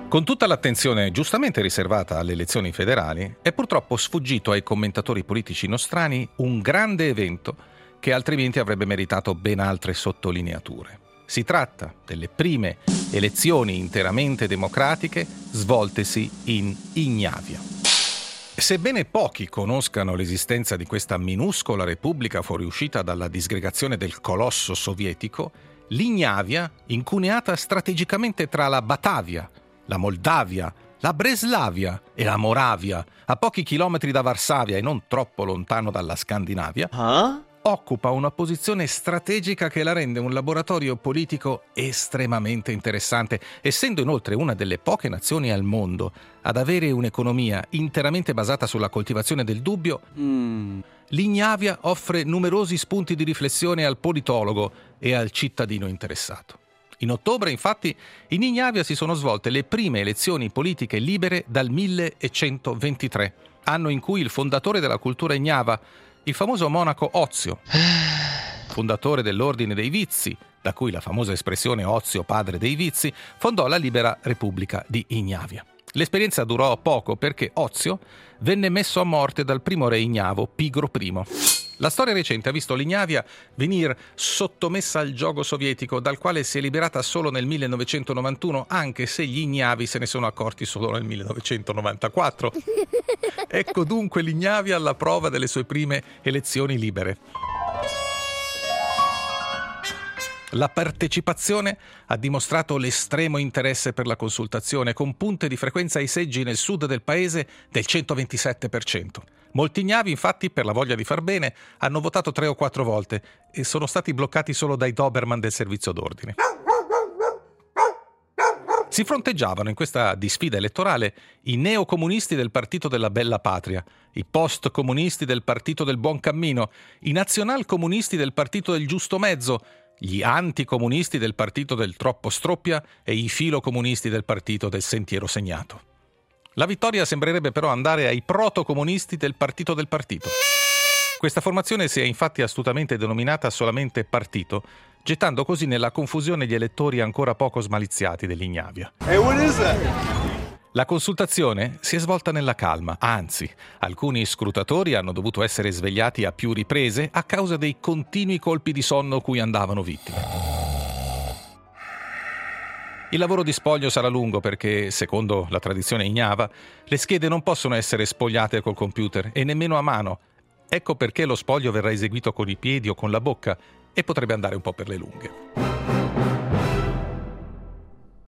Con tutta l'attenzione giustamente riservata alle elezioni federali, è purtroppo sfuggito ai commentatori politici nostrani un grande evento che altrimenti avrebbe meritato ben altre sottolineature. Si tratta delle prime elezioni interamente democratiche svoltesi in Ignavia. Sebbene pochi conoscano l'esistenza di questa minuscola repubblica fuoriuscita dalla disgregazione del colosso sovietico, l'Ignavia, incuneata strategicamente tra la Batavia, la Moldavia, la Breslavia e la Moravia, a pochi chilometri da Varsavia e non troppo lontano dalla Scandinavia, occupa una posizione strategica che la rende un laboratorio politico estremamente interessante, essendo inoltre una delle poche nazioni al mondo ad avere un'economia interamente basata sulla coltivazione del dubbio. L'Ignavia offre numerosi spunti di riflessione al politologo e al cittadino interessato. In ottobre, infatti, in Ignavia si sono svolte le prime elezioni politiche libere dal 1123, anno in cui il fondatore della cultura ignava, il famoso monaco Ozio, fondatore dell'Ordine dei Vizi, da cui la famosa espressione Ozio padre dei vizi, fondò la libera Repubblica di Ignavia. L'esperienza durò poco perché Ozio venne messo a morte dal primo re ignavo Pigro I. La storia recente ha visto l'Ignavia venir sottomessa al giogo sovietico, dal quale si è liberata solo nel 1991, anche se gli ignavi se ne sono accorti solo nel 1994. Ecco dunque l'Ignavia alla prova delle sue prime elezioni libere. La partecipazione ha dimostrato l'estremo interesse per la consultazione, con punte di frequenza ai seggi nel sud del paese del 127%. Molti ignavi, infatti, per la voglia di far bene, hanno votato 3 o 4 volte e sono stati bloccati solo dai Doberman del servizio d'ordine. Si fronteggiavano in questa disfida elettorale i neocomunisti del Partito della Bella Patria, i post-comunisti del Partito del Buon Cammino, i nazional-comunisti del Partito del Giusto Mezzo, gli anticomunisti del Partito del Troppo Stroppia e i filocomunisti del Partito del Sentiero Segnato. La vittoria sembrerebbe però andare ai protocomunisti del Partito del Partito. Questa formazione si è infatti astutamente denominata solamente partito, gettando così nella confusione gli elettori ancora poco smaliziati dell'Ignavia. La consultazione si è svolta nella calma, anzi, alcuni scrutatori hanno dovuto essere svegliati a più riprese a causa dei continui colpi di sonno cui andavano vittime. Il lavoro di spoglio sarà lungo perché, secondo la tradizione ignava, le schede non possono essere spogliate col computer e nemmeno a mano. Ecco perché lo spoglio verrà eseguito con i piedi o con la bocca e potrebbe andare un po' per le lunghe.